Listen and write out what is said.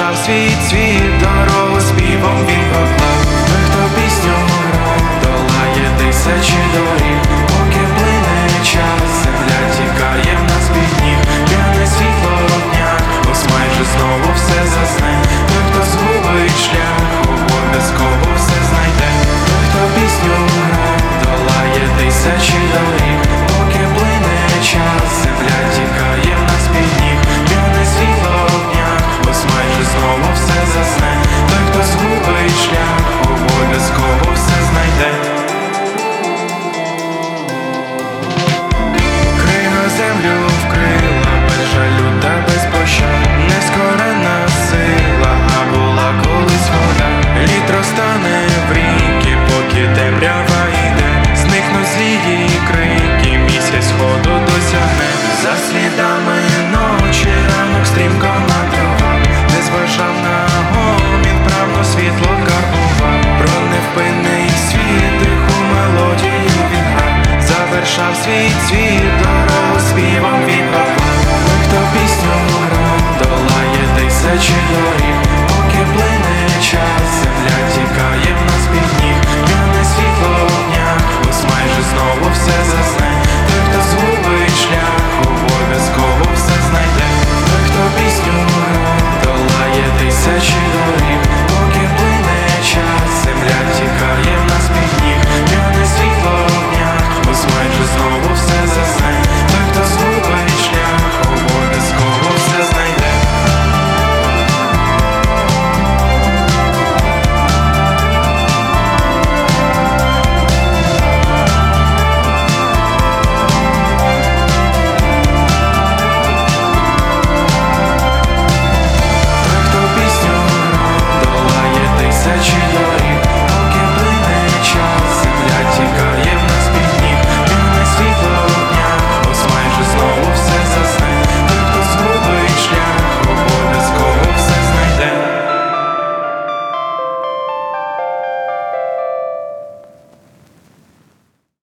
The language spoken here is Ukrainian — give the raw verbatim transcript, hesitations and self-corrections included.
завершав свій цвіт, дорогу співом він поклав. Той, хто пісню грав, долає тисячі доріг, поки плине час, земля тікає в нас під ніг, п'яне світло дня, ось майже знову все засне. Той, хто згубить шлях, обов'язково все знайде. Той, хто пісню грав, долає тисячі доріг, поки плине час, земля тікає в нас під ніг, п'яне світло дня, ось майже знову все засне. Той, хто згубить шлях, обов'язково все знайде. Крига землю вкрила, без жалю та без пощад, нескорена сила, а була колись вода. Лід розтане в ріки, поки темрява йде, зникнуть злії крики, місяць сходу досягне. За слідами ночі ранок стрімко мандрував, не зважав на гомін, правно світло карбував. Про невпинний світ, тиху мелодію він грав, завершав свій цвіт,